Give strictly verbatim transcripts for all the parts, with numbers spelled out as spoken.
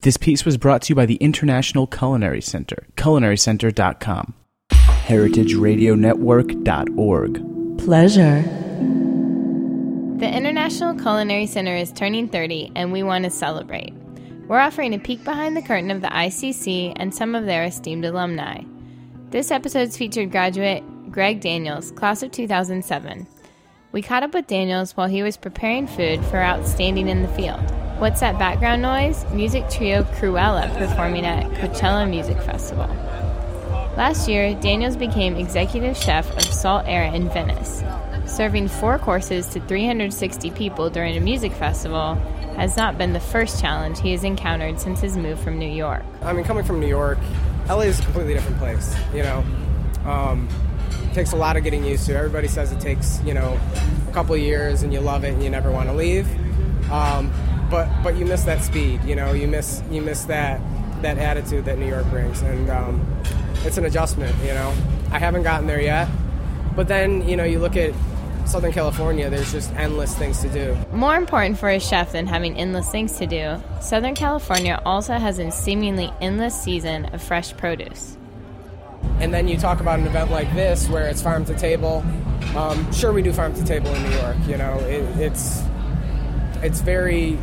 This piece was brought to you by the International Culinary Center, culinary center dot com. heritage radio network dot org. Pleasure. The International Culinary Center is turning thirty, and we want to celebrate. We're offering a peek behind the curtain of the I C C and some of their esteemed alumni. This episode's featured graduate Greg Daniels, class of two thousand seven. We caught up with Daniels while he was preparing food for Outstanding in the Field. What's that background noise? Music trio Cruella performing at Coachella Music Festival. Last year, Daniels became executive chef of Salt Air in Venice. Serving four courses to three hundred sixty people during a music festival has not been the first challenge he has encountered since his move from New York. I mean, coming from New York, L A is a completely different place, you know. Um, it takes a lot of getting used to. Everybody says it takes, you know, a couple of years and you love it and you never want to leave. Um, but but you miss that speed, you know. You miss you miss that that attitude that New York brings, and um, it's an adjustment, you know. I haven't gotten there yet, but then, you know, you look at Southern California, there's just endless things to do. More important for a chef than having endless things to do, Southern California also has a seemingly endless season of fresh produce. And then you talk about an event like this where it's farm to table. Um, sure, we do farm to table in New York, you know. It, it's it's very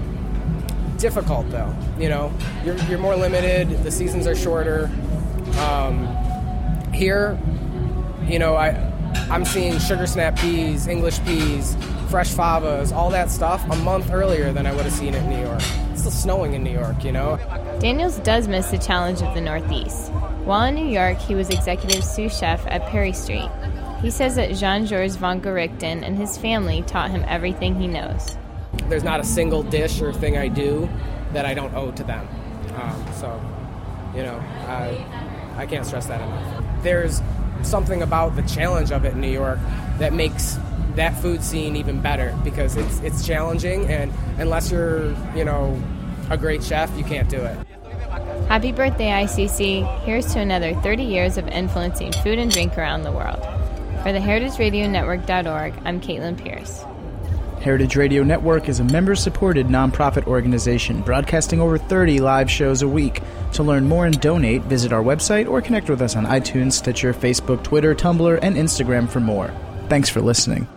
difficult, though, you know. You're, you're more limited, the seasons are shorter. Um, here, you know, I... I'm seeing sugar snap peas, English peas, fresh favas, all that stuff a month earlier than I would have seen it in New York. It's still snowing in New York, you know? Daniels does miss the challenge of the Northeast. While in New York, he was executive sous chef at Perry Street. He says that Jean-Georges von Gerichten and his family taught him everything he knows. There's not a single dish or thing I do that I don't owe to them. Um, so, you know, I, I can't stress that enough. There's something about the challenge of it in New York that makes that food scene even better, because it's it's challenging, and unless you're, you know, a great chef, you can't do it. Happy birthday, I C C. Here's to another thirty years of influencing food and drink around the world. For the heritage radio network dot org, I'm Caitlin Pierce. Heritage Radio Network is a member-supported nonprofit organization broadcasting over thirty live shows a week. To learn more and donate, visit our website or connect with us on iTunes, Stitcher, Facebook, Twitter, Tumblr, and Instagram for more. Thanks for listening.